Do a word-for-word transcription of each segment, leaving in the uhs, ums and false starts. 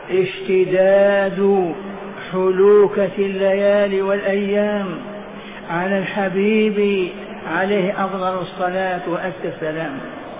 اشتداد حلوكة الليالي والأيام على الحبيب عليه أفضل الصلاة وأزكى السلام.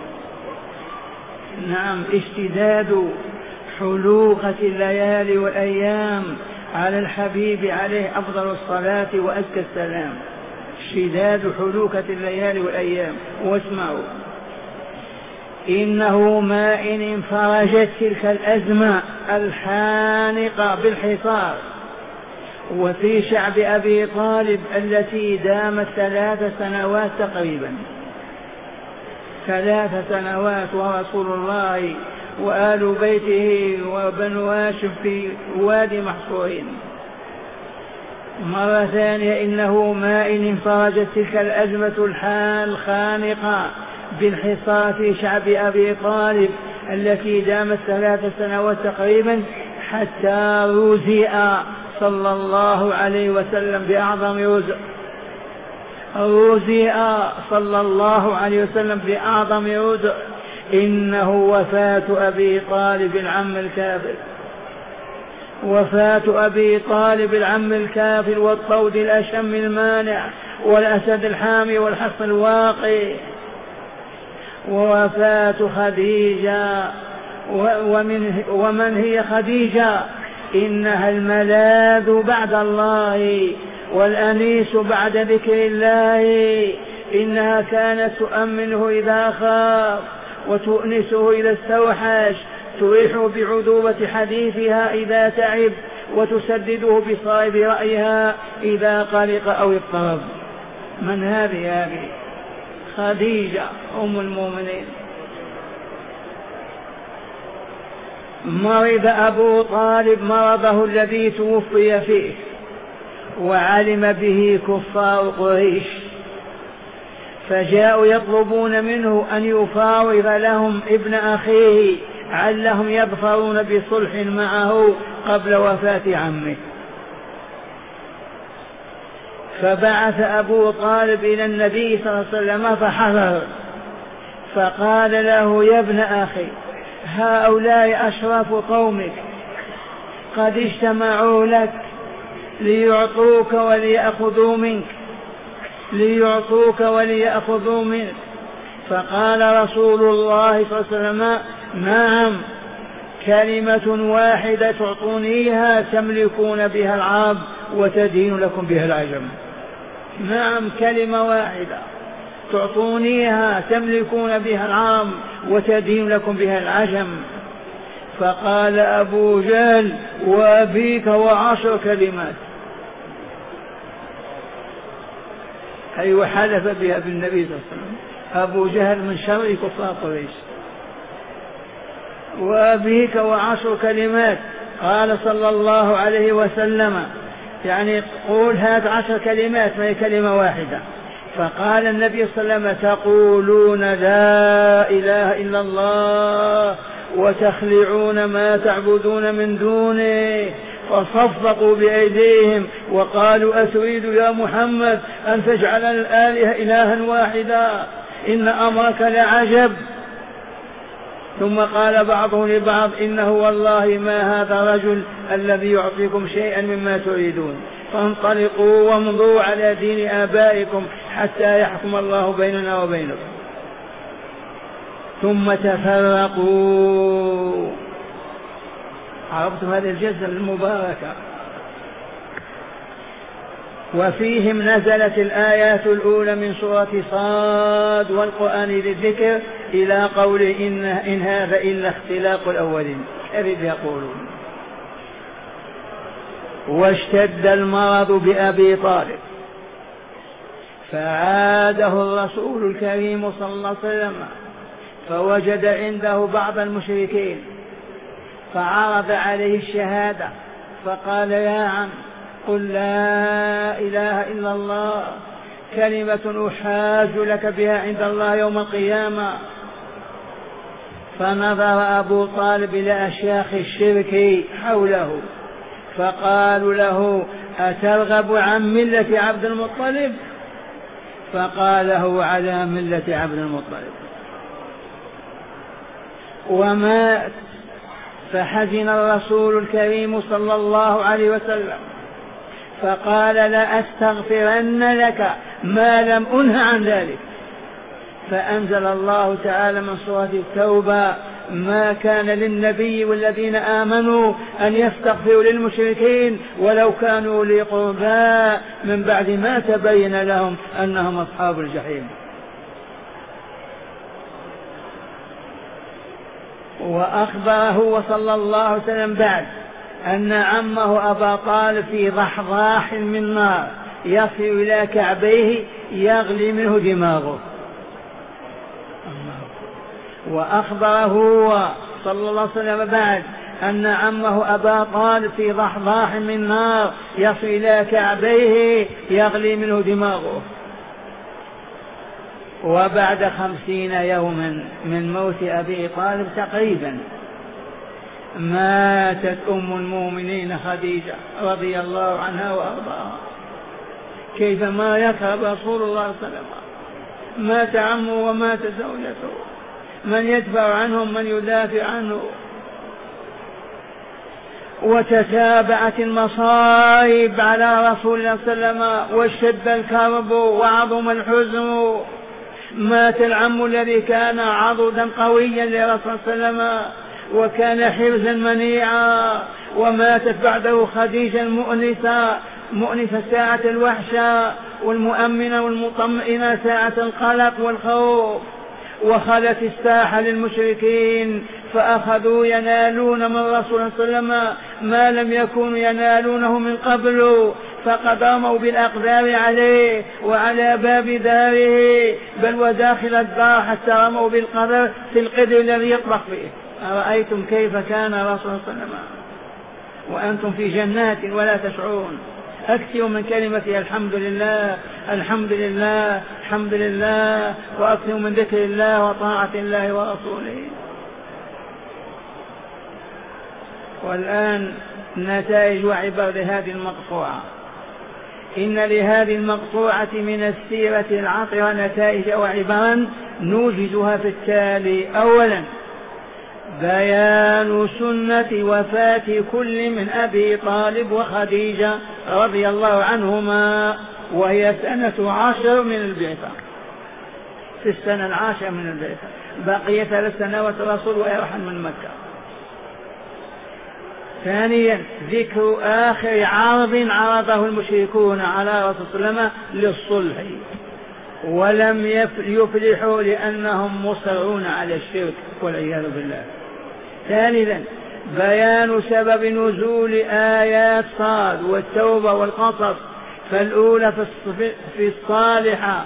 نعم، اشتداد حلوكة الليالي والأيام على الحبيب عليه أفضل الصلاة وأزكى السلام. اشتداد حلوكة الليالي والأيام. واسمعوا: إنه ما إن انفرجت تلك الأزمة الحانقة بالحصار وفي شعب أبي طالب التي دامت ثلاث سنوات تقريبا، ثلاث سنوات ورسول الله وآل بيته وبنو هاشم في وادي محصورين. مرة ثانية: إنه ما إن انفرجت تلك الأزمة الخانقة بالحصار في شعب أبي طالب التي دامت ثلاث سنوات تقريبا حتى رزئ صلى الله عليه وسلم بأعظم رزق. رزئ صلى الله عليه وسلم بأعظم رزق، إنه وفاة أبي طالب العم الكافر، وفاة أبي طالب العم الكافر والطود الأشم المانع والأسد الحامي والحصن الواقي، ووفاة خديجة. ومن, ومن هي خديجة؟ إنها الملاذ بعد الله والأنيس بعد ذكر الله. إنها كانت تؤمنه إذا خاف وتؤنسه إذا استوحش، تريح بعذوبة حديثها إذا تعب وتسدده بصائب رأيها إذا قلق أو اضطرب. من هذه؟ هذه خديجة أم المؤمنين. مرض أبو طالب مرضه الذي توفي فيه وعلم به كفار قريش، فجاءوا يطلبون منه أن يفاوض لهم ابن أخيه علهم يظفرون بصلح معه قبل وفاة عمه. فبعث أبو طالب إلى النبي صلى الله عليه وسلم فحضر، فقال له: يا ابن أخي، هؤلاء أشراف قومك قد اجتمعوا لك ليعطوك وليأخذوا منك، ليعطوك وليأخذوا منك. فقال رسول الله صلى الله عليه وسلم: نعم، كلمة واحدة تعطونيها تملكون بها العرب وتدين لكم بها العجم. نعم، كلمة واحدة تعطونيها تملكون بها العرب وتدين لكم بها العجم. فقال أبو جهل: وأبيك وعشر كلمات. أي أيوة، حلف بها بالنبي صلى الله عليه وسلم. أبو جهل من شر كفار قريش. وأبيك وعشر كلمات. قال صلى الله عليه وسلم: يعني قول هات عشر كلمات، ما هي كلمة واحدة. فقال النبي صلى الله عليه وسلم: تقولون لا إله إلا الله وتخلعون ما تعبدون من دونه. فصفقوا بأيديهم وقالوا: أتريد يا محمد أن تجعل الآلهة إلها واحدا؟ إن أمرك لعجب. ثم قال بعضهم لبعض: إنه والله ما هذا الرجل الذي يعطيكم شيئا مما تريدون، فانطلقوا وامضوا على دين آبائكم حتى يحكم الله بيننا وبينكم. ثم تفرقوا. عرفتم هذه الجزء المباركة؟ وفيهم نزلت الآيات الأولى من سورة صاد والقرآن للذكر إلى قول إن, إن هذا إلا اختلاق الأولين. أريد يقولون: واشتد المرض بأبي طالب فعاده الرسول الكريم صلى الله عليه وسلم، فوجد عنده بعض المشركين فعرض عليه الشهادة، فقال: يا عم، قل لا إله إلا الله، كلمة أحاج لك بها عند الله يوم القيامة. فنظر أبو طالب إلى أشياخ الشرك حوله فقالوا له: أترغب عن ملة عبد المطلب؟ فقال: هو على ملة عبد المطلب. ومات فحزن الرسول الكريم صلى الله عليه وسلم فقال لأستغفرن لك ما لم أنه عن ذلك. فأنزل الله تعالى من سورة التوبة ما كان للنبي والذين آمنوا أن يستغفروا للمشركين ولو كانوا أولي قربى من بعد ما تبين لهم أنهم أصحاب الجحيم. وأخبره صلى الله عليه وسلم بعد أن عمه أبا طالب في ضحضاح من نار يصل إلى كعبيه يغلي منه دماغه. وأخبره صلى الله عليه وسلم بعد أن عمه أبا طالب في ضحضاح من نار يصل إلى كعبيه يغلي منه دماغه. وبعد خمسين يوما من موت أبي طالب تقريبا ماتت أم المؤمنين خديجة رضي الله عنها وأرضاها. كيفما يكرب رسول الله صلى الله عليه وسلم مات عمه ومات زوجته، من يدفع عنهم من يدافع عنه. وتتابعت المصائب على رسول الله صلى الله عليه وسلم واشتد الكرب وعظم الحزن. مات العم الذي كان عضدا قويا لرسول صلى الله عليه وسلم وكان حرزا منيعا، وماتت بعده خديجة المؤنسة مؤنسة ساعة الوحشة والمؤمنة والمطمئنة ساعة القلق والخوف. وخلت الساحة للمشركين فأخذوا ينالون من رسول الله صلى الله عليه وسلم ما لم يكونوا ينالونه من قبل، فقد رموا بالأقدار عليه وعلى باب داره بل وداخل الدار حتى رموا بالقدر في القدر الذي يطبخ فيه. أرأيتم كيف كان رسول الله صلى الله عليه وسلم وأنتم في جنات ولا تشعرون. أكثروا من كلمة الحمد لله الحمد لله الحمد لله، وأكثروا من ذكر الله وطاعة الله ورسوله. والآن نتائج وعبر لهذه المقطوعة. إن لهذه المقطوعة من السيرة العطرة نتائج وعبرا نوجزها في التالي. أولا بيان سنة وفاة كل من أبي طالب وخديجة رضي الله عنهما، وهي سنة عشر من البعثة، في السنة العاشرة من البعثة بقي ثلاث سنوات الرسول ويرحل من مكة. ثانيا ذكر آخر عرض عرضه المشركون على رسول الله صلى الله عليه وسلم للصلح ولم يفلحوا لأنهم مصرون على الشرك والعياذ بالله. ثالثا بيان سبب نزول آيات صاد والتوبة والقصص، فالأولى في الصالحة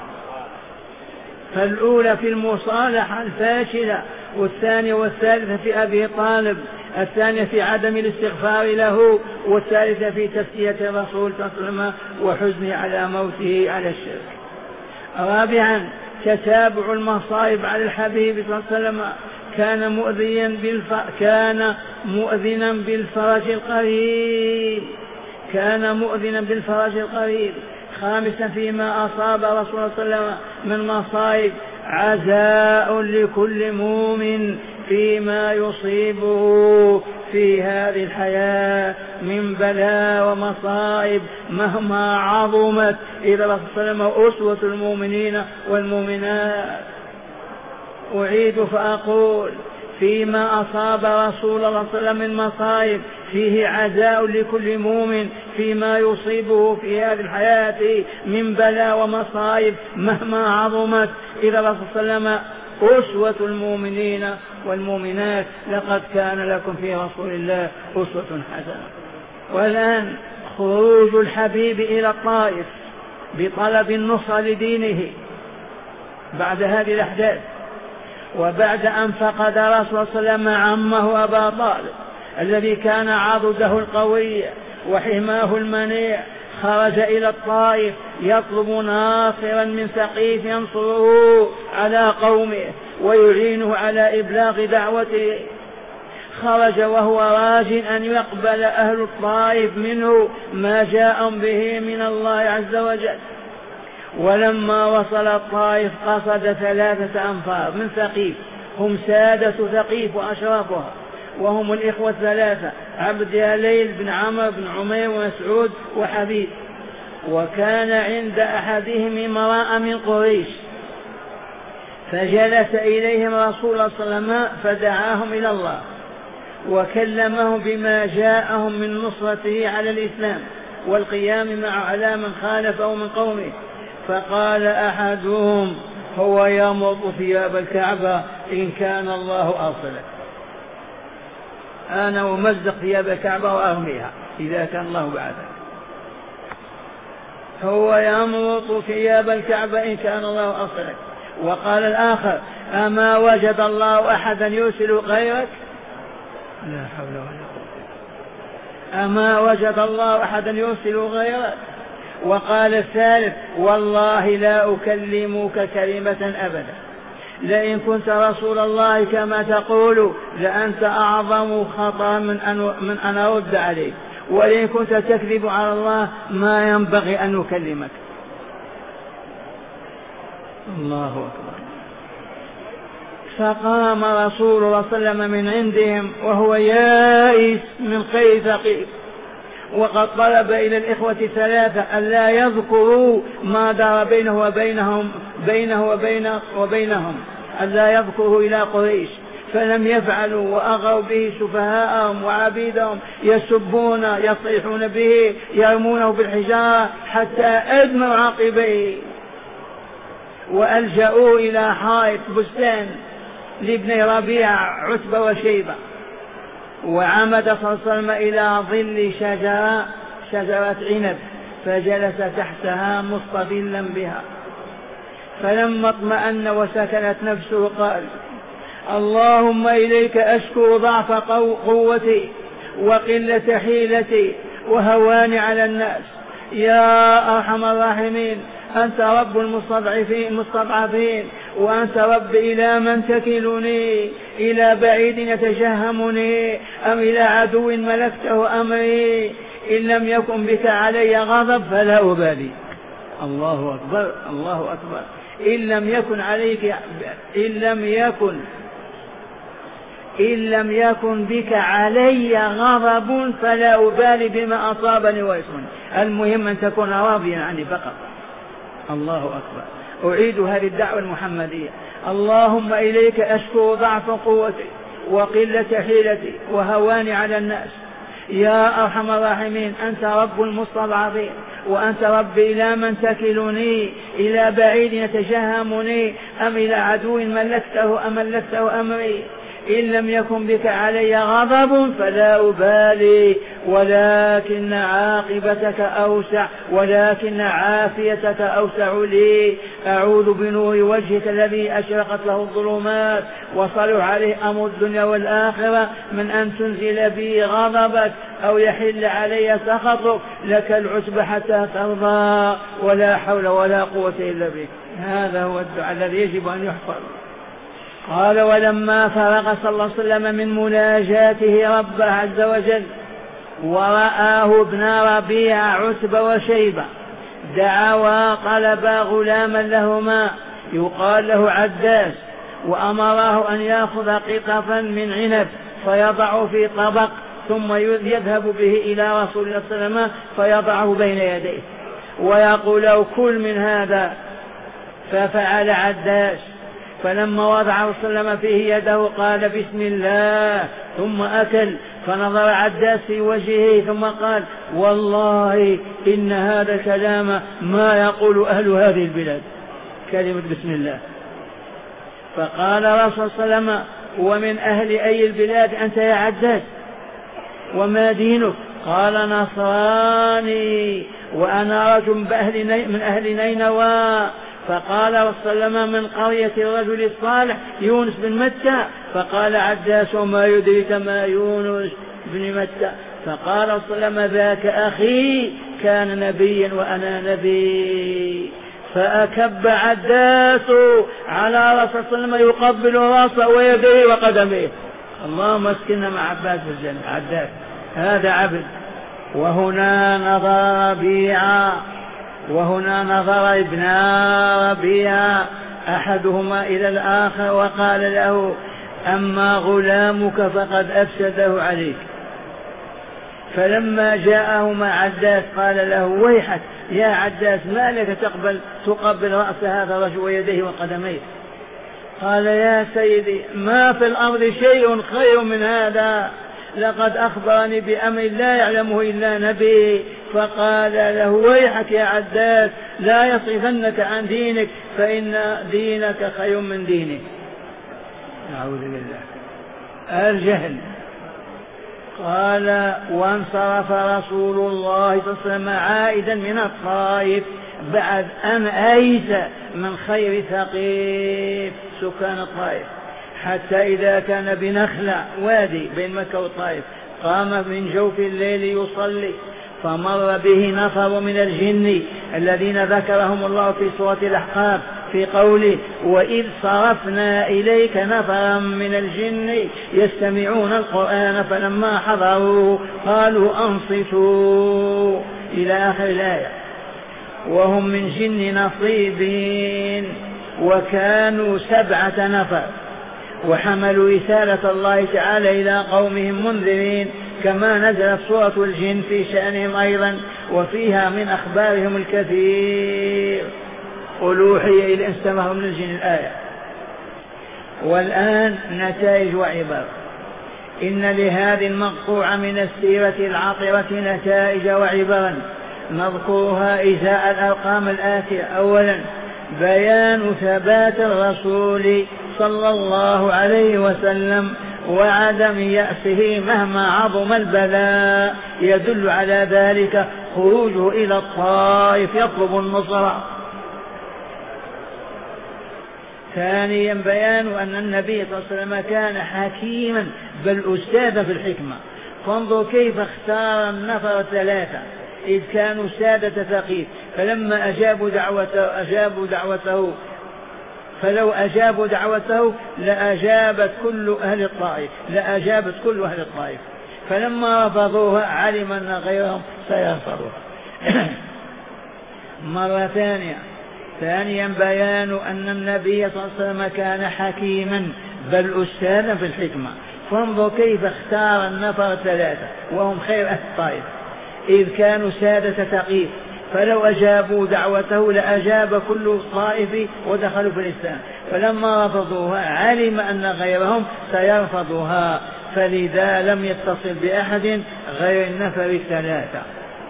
فالأولى في المصالحة الفاشلة، والثانية والثالثة في أبي طالب، الثانية في عدم الاستغفار له، والثالثة في تسلية الرسول صلى الله عليه وسلم وحزنه على موته على الشرك. رابعا تتابع المصائب على الحبيب صلى الله عليه وسلم، كان مؤذيا بالف... كان مؤذنا بالفرج القريب كان مؤذنا بالفرج القريب. خامسا فيما أصاب رسول الله صلى الله عليه وسلم من مصائب عزاء لكل مؤمن فيما يصيبه في هذه الحياة من بلاء ومصائب مهما عظمت. إذا رسول الله صلى الله عليه وسلم أسوة المؤمنين والمؤمنات. أعيد فأقول فيما أصاب رسول الله صلى الله عليه وسلم من مصائب فيه عزاء لكل مؤمن فيما يصيبه في هذه الحياة من بلاء ومصائب مهما عظمت. إذا رسول الله صلى الله عليه وسلم أسوة المؤمنين والمؤمنات، لقد كان لكم في رسول الله أسوة حسنة. والآن خروج الحبيب إلى الطائف بطلب النصرة لدينه بعد هذه الأحداث، وبعد أن فقد رسول الله صلى الله عليه وسلم عمه أبا طالب الذي كان عضده القوي وحماه المنيع، خرج إلى الطائف يطلب ناصرا من ثقيف ينصره على قومه ويعينه على إبلاغ دعوته. خرج وهو راج أن يقبل أهل الطائف منه ما جاء به من الله عز وجل. ولما وصل الطائف قصد ثلاثة أنفار من ثقيف، هم سادة ثقيف وأشرافها، وهم الإخوة الثلاثة عبد ياليل بن عمرو بن عمير ومسعود وحبيب. وكان عند أحدهم امرأة من قريش فجلس إليهم رسول الله صلى الله عليه وسلم فدعاهم إلى الله وكلمهم بما جاءهم من نصرته على الإسلام والقيام معه على من خالفه من قومه. فقال أحدهم هو يمض ثياب الكعبة إن كان الله أرسلك، أنا أمزق ثياب الكعبة وأرميها إذا كان الله بعثك. هو يمض ثياب الكعبة إن كان الله أرسلك. وقال الآخر أما وجد الله أحدا يرسل غيرك؟ لا حول ولا قوة. أما وجد الله أحدا يرسل غيرك؟ وقال الثالث والله لا أكلمك كلمة أبدا، لئن كنت رسول الله كما تقول لأنت أعظم خطأ من أن, من أن أرد عليك، ولئن كنت تكذب على الله ما ينبغي أن نكلمك. الله أكبر. فقام رسول الله صلى الله عليه وسلم من عندهم وهو يائس من خير ثقيف، وقد طلب إلى الإخوة الثلاثة ألا يذكروا ما دار بينه وبينهم بينه وبين وبينهم ألا يذكروا إلى قريش، فلم يفعلوا وأغوا به سفهاءهم وعبيدهم يسبون يصيحون به يرمونه بالحجارة حتى أدموا عقبيه، وألجأوا إلى حائط بستان لابن ربيعة عتبة وشيبة. وعمد صلى الله عليه وسلم إلى ظل شجرة شجرة عنب فجلس تحتها مستظلا بها. فلما اطمأن وسكنت نفسه قال اللهم إليك أشكو ضعف قوتي وقلة حيلتي وهواني على الناس، يا أرحم الراحمين أنت رب المستضعفين المستضعفين، وأنت رب إلى من تكلني؟ إلى بعيد يتجهمني أم إلى عدو ملكته أمري؟ إن لم يكن بك علي غضب فلا أبالي. الله أكبر الله أكبر. إن لم يكن عليك إن لم يكن إن لم يكن بك علي غضب فلا أبالي بما أصابني ويسرني، المهم أن تكون راضيا عني فقط. الله أكبر. أعيد هذه الدعوة المحمدية. اللهم إليك أشكو ضعف قوتي وقلة حيلتي وهواني على الناس، يا أرحم الراحمين أنت رب المستضعفين، وأنت رب إلى من تكلني؟ إلى بعيد يتجهمني أم إلى عدو ملكته أم ملكته أمري؟ إن لم يكن بك علي غضب فلا أبالي، ولكن عاقبتك أوسع ولكن عافيتك أوسع لي. أعوذ بنور وجهك الذي أشرقت له الظلمات وصلح عليه أمر الدنيا والآخرة من أن تنزل بي غضبك أو يحل علي سخطك، لك العتبى حتى ترضى، ولا حول ولا قوة إلا بك. هذا هو الدعاء الذي يجب أن يحفظ. قال ولما فرغ صلى الله عليه وسلم من مناجاته ربه عز وجل ورآه ابن ربيعة عتبة وشيبة دعوا طلبا غلاما لهما يقال له عداس، وأمراه أن يأخذ قطفا من عنب فيضع في طبق ثم يذهب به إلى رسول الله صلى الله عليه وسلم فيضعه بين يديه ويقول له كل من هذا. ففعل عداس، فلما وضع رسول الله فيه يده قال بسم الله ثم أكل، فنظر عداس في وجهه ثم قال والله إن هذا الكلام ما يقول أهل هذه البلاد، كلمة بسم الله. فقال رسول الله صلى الله عليه وسلم ومن أهل أي البلاد أنت يا عداس وما دينك؟ قال نصراني وأنا رجل من أهل نينوى. فقال رسول الله من قرية الرجل الصالح يونس بن متى. فقال عداس وما يدرك ما يونس بن متى؟ فقال رسول الله ذاك أخي كان نبيا وأنا نبي. فأكب عداس على رسول الله يقبل راسه ويديه وقدميه. اللهم اسكننا مع عباس في الجنة. عداس هذا عبد. وهنا نظر ربيعة وهنا نظر ابن ربيعة أحدهما إلى الآخر وقال له أما غلامك فقد أفسده عليك. فلما جاءه مع عداس قال له ويحك يا عداس ما لك تقبل تقبل رأس هذا الرجل ويديه وقدميه؟ قال يا سيدي ما في الأرض شيء خير من هذا، لقد أخبرني بأمر لا يعلمه إلا نبي. فقال له ويحك يا عداس لا يصرفنك عن دينك فإن دينك خير من دينه. أعوذ بالله. الجهل. قال وانصرف رسول الله صلى الله عليه وسلم عائدا من الطائف بعد أن أيس من خير ثقيف سكان الطائف، حتى إذا كان بنخلة وادي بين مكة والطائف قام من جوف الليل يصلي، فمر به نفر من الجن الذين ذكرهم الله في سورة الأحقاف في قوله وإذ صرفنا إليك نفرا من الجن يستمعون القرآن فلما حضروه قالوا أنصتوا إلى آخر الآية. وهم من جن نصيبين وكانوا سبعة نفر، وحملوا رسالة الله تعالى إلى قومهم منذرين، كما نزلت سورة الجن في شأنهم أيضا وفيها من أخبارهم الكثير. قل أوحي إلى استمعوا من الجن الآية. والآن نتائج وعبر. إن لهذه المقطوعة من السيرة العطرة نتائج وعبرا نذكرها إزاء الأرقام الآتية. أولا بيان ثبات الرسول صلى الله عليه وسلم وعدم يأسه مهما عظم البلاء، يدل على ذلك خروجه إلى الطائف يطلب النصرة. ثانيا بيان أن النبي صلى الله عليه وسلم كان حكيما بل أستاذ في الحكمة. فانظر كيف اختار النفر الثلاثة إذ كانوا سادة ثقيف، فلما أجابوا دعوته, أجابوا دعوته فلو أجابوا دعوته لأجابت كل أهل الطائف لأجابت كل أهل الطائف، فلما رفضوها علم أن غيرهم سيرفضوها. مرة ثانية. ثانيا بيان أن النبي صلى الله عليه وسلم كان حكيما بل أستاذا في الحكمة. فانظر كيف اختار النفر الثلاثة وهم خير أهل الطائف إذ كانوا سادة ثقيف، فلو أجابوا دعوته لأجاب كل الطائف ودخلوا في الإسلام، فلما رفضوها علم أن غيرهم سيرفضها، فلذا لم يتصل بأحد غير النفر الثلاثة.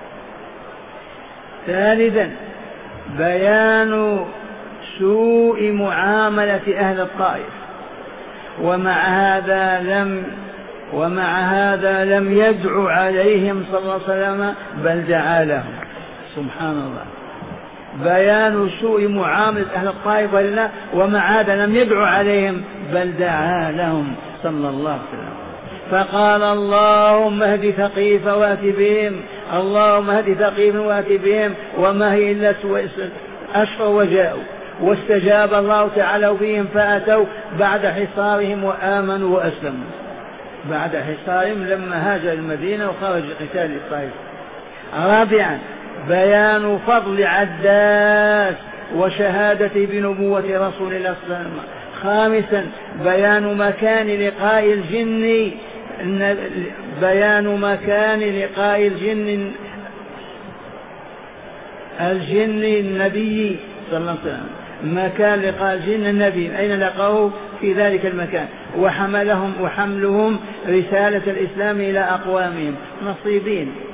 ثالثا بيان سوء معاملة أهل الطائف، ومع هذا لم ومع هذا لم يدعو عليهم صلى الله عليه وسلم بل دعا لهم. سبحان الله. بيان سوء معاملة أهل الطائف ولله ومع هذا لم يدعو عليهم بل دعا لهم صلى الله عليه وسلم. فقال اللهم اهد ثقيف وات بهم، اللهم اهد ثقيف وات بهم، وما هي إلا أشفوا وجاءوا، واستجاب الله تعالى فيهم فأتوا بعد حصارهم وآمنوا وأسلموا. بعد حصارهم لما هاجر المدينة وخرج قتال الطائف. رابعا بيان فضل عداس وشهادة بنبوة رسول الله صلى الله عليه وسلم. خامسا بيان مكان لقاء الجن بيان مكان لقاء الجن الجن النبي صلى الله عليه وسلم، مكان لقاء الجن النبي أين لقوه في ذلك المكان، وحملهم وحملهم رسالة الإسلام إلى أقوامهم نصيبين.